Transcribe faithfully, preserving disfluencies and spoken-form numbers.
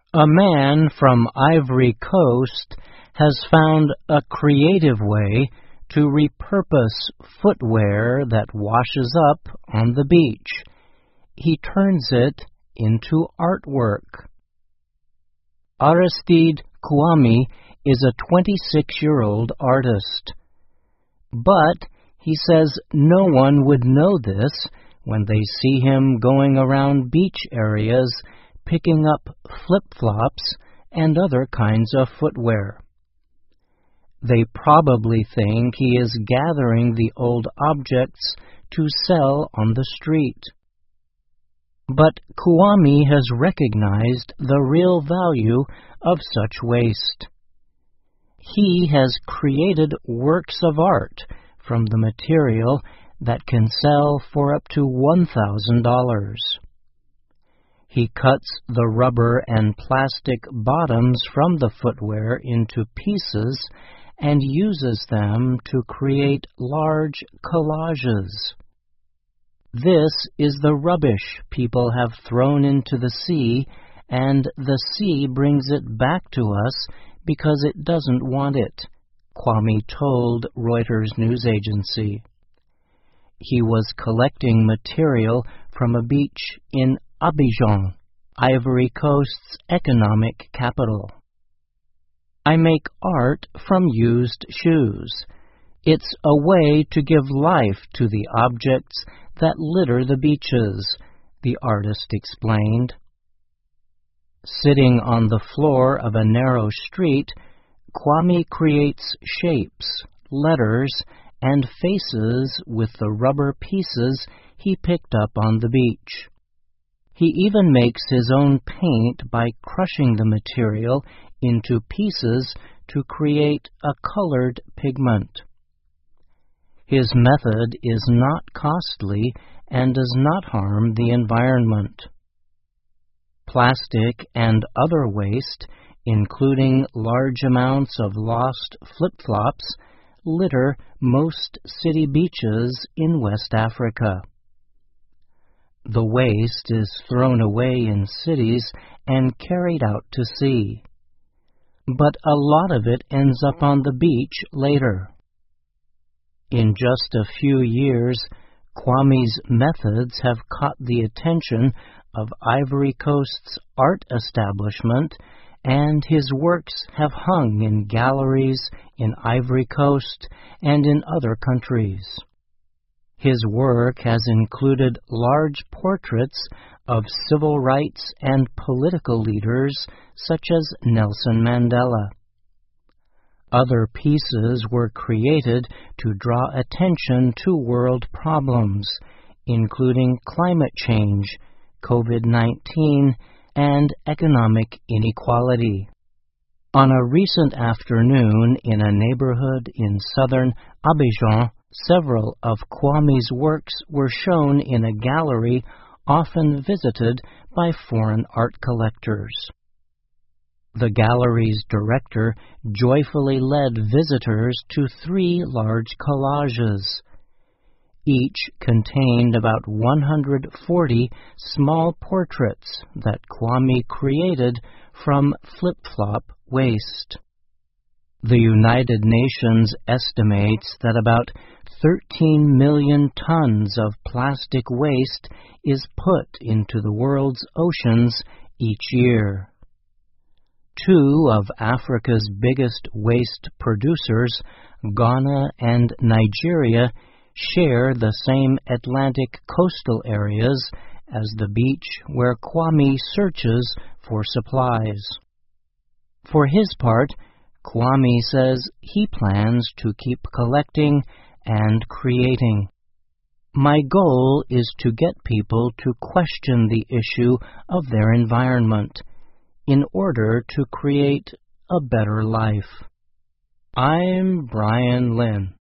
A man from Ivory Coast has found a creative way to repurpose footwear that washes up on the beach. He turns it into artwork. Aristide Kouame is a twenty-six-year-old artist. But he says no one would know this when they see him going around beach areas picking up flip-flops and other kinds of footwear. They probably think he is gathering the old objects to sell on the street. But Kouame has recognized the real value of such waste. He has created works of art from the material that can sell for up to one thousand dollars. He cuts the rubber and plastic bottoms from the footwear into pieces and uses them to create large collages. This is the rubbish people have thrown into the sea, and the sea brings it back to us because it doesn't want it, Kouame told Reuters news agency. He was collecting material from a beach in Abidjan, Ivory Coast's economic capital. I make art from used shoes. It's a way to give life to the objects that litter the beaches, the artist explained. Sitting on the floor of a narrow street, Kouame creates shapes, letters, and faces with the rubber pieces he picked up on the beach. He even makes his own paint by crushing the material into pieces to create a colored pigment. His method is not costly and does not harm the environment. Plastic and other waste, including large amounts of lost flip-flops, litter most city beaches in West Africa. The waste is thrown away in cities and carried out to sea. But a lot of it ends up on the beach later. In just a few years, Kouame's methods have caught the attention of Ivory Coast's art establishment, and his works have hung in galleries in Ivory Coast and in other countries. His work has included large portraits of civil rights and political leaders such as Nelson Mandela. Other pieces were created to draw attention to world problems, including climate change, COVID nineteen, and economic inequality. On a recent afternoon in a neighborhood in southern Abidjan, several of Kouame's works were shown in a gallery often visited by foreign art collectors. The gallery's director joyfully led visitors to three large collages. Each contained about one hundred forty small portraits that Kouame created from flip-flop waste. The United Nations estimates that about thirteen million tons of plastic waste is put into the world's oceans each year. Two of Africa's biggest waste producers, Ghana and Nigeria, share the same Atlantic coastal areas as the beach where Kouame searches for supplies. For his part, Kouame says he plans to keep collecting and creating. My goal is to get people to question the issue of their environment in order to create a better life. I'm Brian Lynn.